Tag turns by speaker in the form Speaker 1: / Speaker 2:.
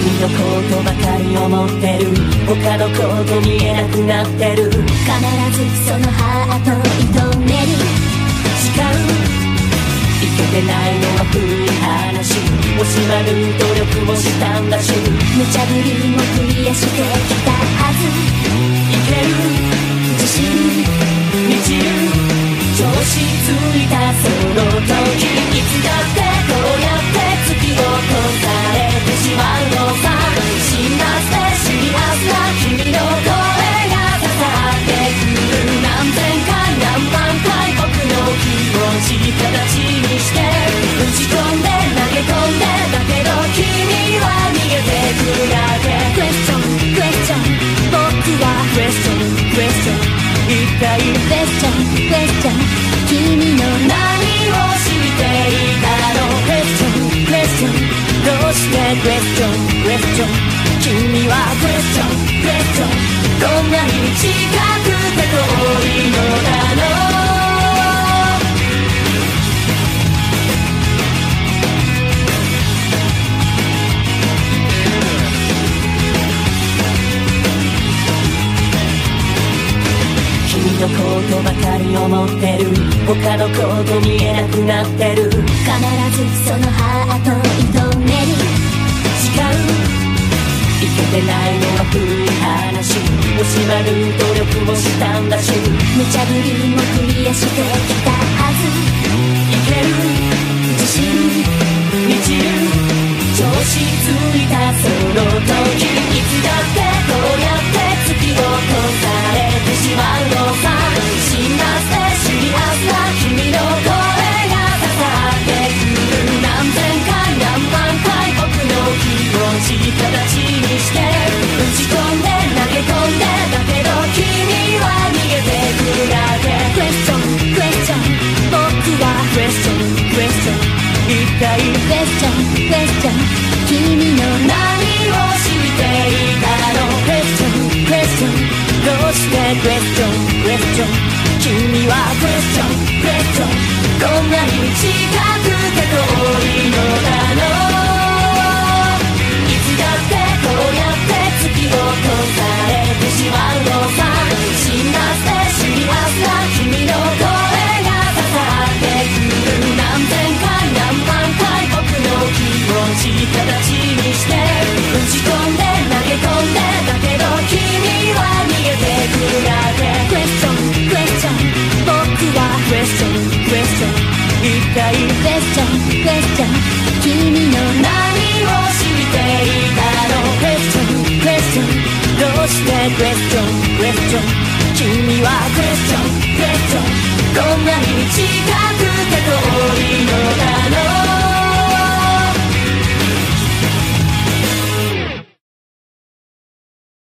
Speaker 1: 君のことばかり思ってる、他のこと見えなくなってる。必ずそのハート射止める。誓ういけてないのは古い話、惜しまぬ努力もしたんだし、無茶ぶりもクリアしてきたはず。いける自信満ちる、調子ついたその時、いつだってこうやって突き落とされてしまうのさ。辛辣でシリアスな君の声が刺さってくる。何千回何万回僕の気持ち形にして打ち込んで投げ込んで、だけど君は逃げてくだけ。クエスチョンクエスチョン、僕はクエスチョンクエスチョン、一体クエスチョンクエスチョン、君の何を知っていたの。クエスチョンクエスチョン、どうしてクエスチョンクエスチョン、君はクエスチョンクエスチョン、こんなに近くて遠いのだろう。君のことばかり思ってる、他のこと見えなくなってる。必ずそのハート射止める。誓ういけてないのは古い話、惜しまぬ努力もしたんだし、無茶ぶりもクリアしてきたはず。いける自信満ちる、調子ついたその時、いつだってこうやって突き落とされてしまうのさ。辛辣でシリアスな君の声が刺さってくる。何千回何万回僕の気持ち形にして打ち込んで投げ込んで、だけど君は逃げてくだけ。クエスチョンクエスチョン、僕はクエスチョンクエスチョン、一体クエスチョンクエスチョン、君の何を知っていたの。クエスチョンクエスチョン、どうしてクエスチョンクエスチョン、君はクエスチョンクエスチョン、こんなに近くて遠いのだろう。いつだってこうやって突き落とされてしまうのさ。辛辣でシリアスな君の声が刺さってくる。何千回何万回僕の気持ち形にして打ち込んで投げ込んで、だけど君は逃げてくるだけ。クエスチョンクエスチョン、僕はクエスチョンクエスチョン、一体クエスチョンクエスチョン、君